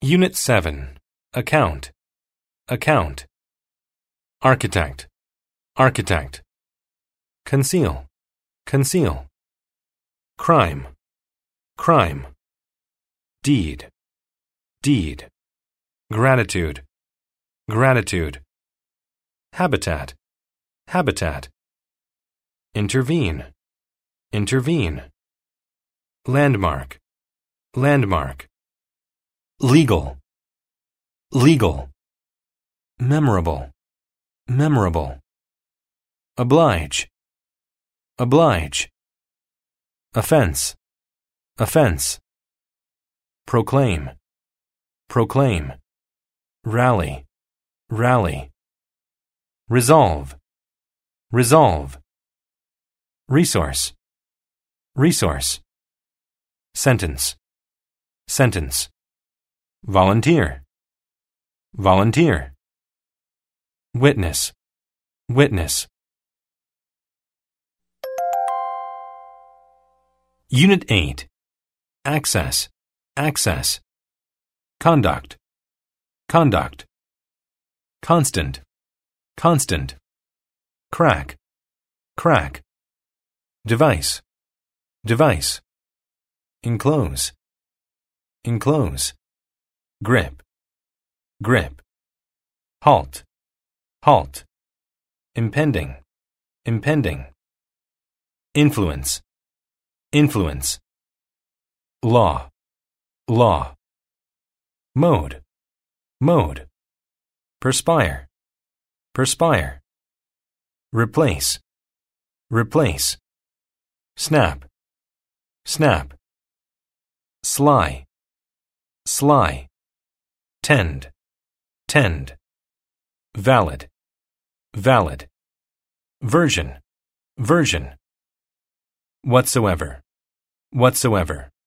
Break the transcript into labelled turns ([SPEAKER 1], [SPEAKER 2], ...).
[SPEAKER 1] Unit 7. Account. Account. Architect. Architect. Conceal. Conceal. Crime. Crime. Deed. Deed. Gratitude. Gratitude. Habitat. Habitat. Intervene. Intervene. Landmark. Landmark. Legal. Legal. Memorable. Memorable. Oblige. Oblige. Offense. Offense. Proclaim. Proclaim. Rally. Rally. Resolve. Resolve. Resource. Resource. Sentence. Sentence. Volunteer. Volunteer. Witness. Witness. Unit 8. Access. Access. Conduct. Conduct. Constant. Constant. Crack. Crack. Device. Device. Enclose. Enclose. Grip. Grip. Halt. Halt. Impending. Impending. Influence. Influence. Law. Law. Mode. Mode. Perspire. Perspire. Replace. Replace. Snap. Snap. Sly. Sly. Tend. Tend. Valid. Valid. Version. Version. Whatsoever. Whatsoever.